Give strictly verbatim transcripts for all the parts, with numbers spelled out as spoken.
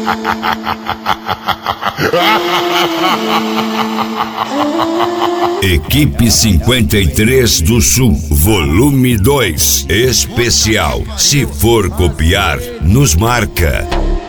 Equipe cinquenta e três do Sul, volume dois, especial. Se for copiar, nos marca.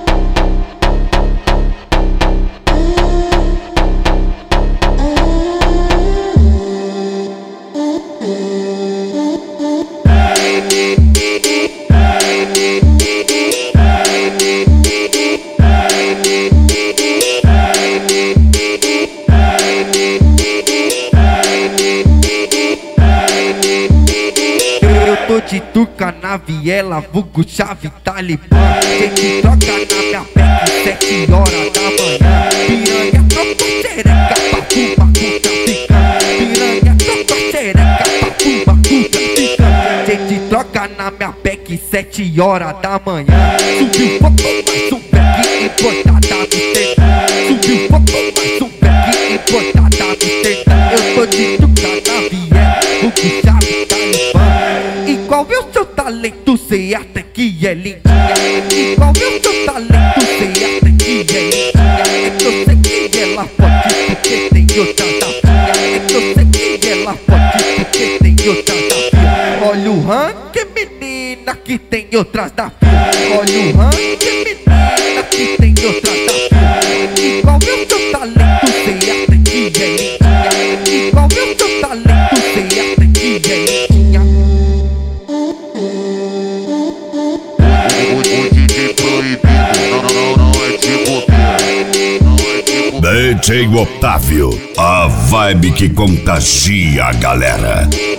Tô de tuca na viela, vulgo chave talibã. Tem que troca na minha pele, sete horas da manhã. Piranha, troca xereca, pra fuma, com traficante. Piranha, troca xereca, pra fuma, com traficante. Tem que troca na minha pele, sete horas da manhã. Subiu fogo, mais um beck importada do teta. Subiu fogo, mais um beck importada do teta. Eu tô de tuca na viela, vulgo chave talibã. Igual eu seu talento, cê até que é lindinha. Igual eu seu talento, cê até que é lindinha. É que eu sei que ela pode porque tem outra da minha. É que eu sei que ela pode porque tem outra da minha. Olha o ranking, menina, que tem outras da fila. Olha o ranking, menina, que tem outras da fila. Igual eu seu talento, cê até que é lindinha. Igual eu seu talento, cê até que é lindinha. D J Otávio, a vibe que contagia a galera.